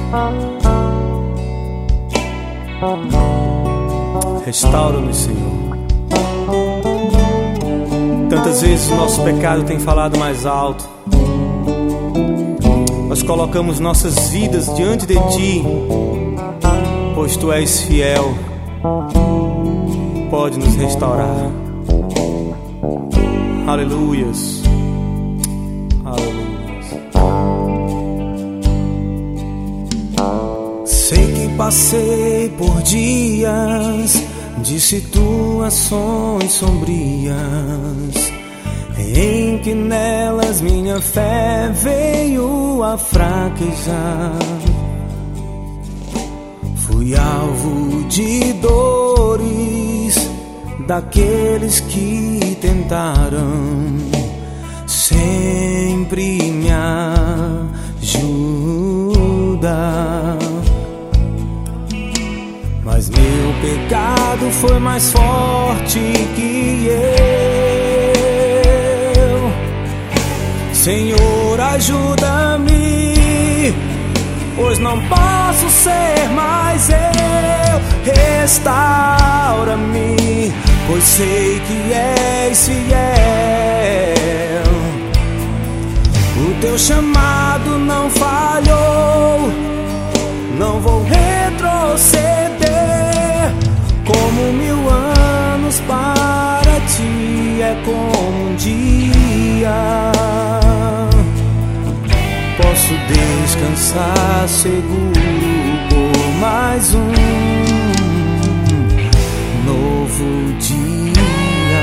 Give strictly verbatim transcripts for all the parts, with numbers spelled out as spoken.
Restaura-nos, Senhor. Tantas vezes o nosso pecado tem falado mais alto. Nós colocamos nossas vidas diante de Ti, pois Tu és fiel. Pode nos restaurar. Aleluias. Aleluias. Sei que passei por dias de situações sombrias, em que nelas minha fé veio a fraquejar. Fui alvo de dores daqueles que tentaram sempre me ajudar. Mas meu pecado foi mais forte que eu. Senhor, ajuda-me, pois não posso ser mais eu. Restaura-me, pois sei que és fiel. O teu chamado não falhou, não vou retroceder. Como mil anos para Ti é como um dia. Posso descansar seguro por mais um novo dia.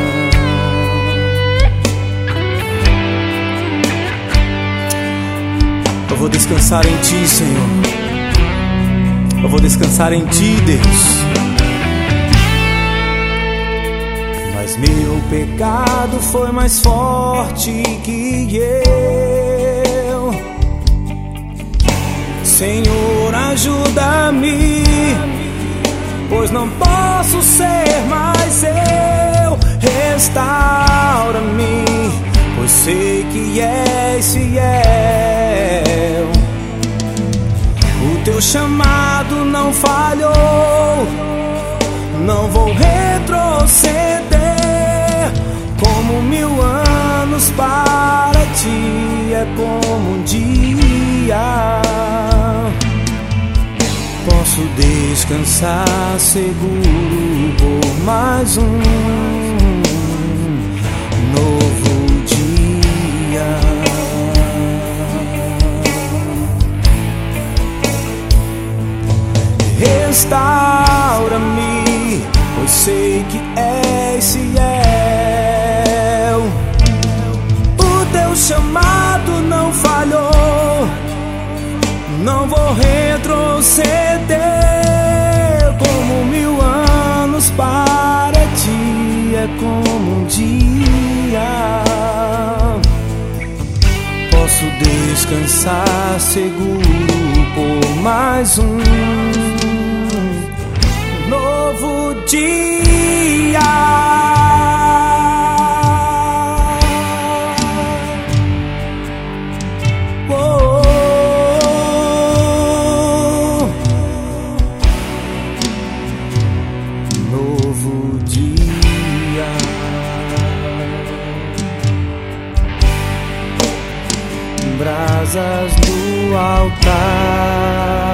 Eu vou descansar em Ti, Senhor. Eu vou descansar em Ti, Deus. Mas meu pecado foi mais forte que eu. Senhor, ajuda-me, pois não posso ser mais eu. Restaura-me, pois sei que és fiel. O teu chamado não falhou, não vou retroceder. Como mil anos para Ti é como um dia. Posso descansar seguro por mais um novo dia. Restaura-me, pois sei que és fiel. O teu chamado não falhou, não vou retroceder. Como mil anos para Ti é como um dia. Posso descansar seguro por mais um novo dia. Brasas do altar.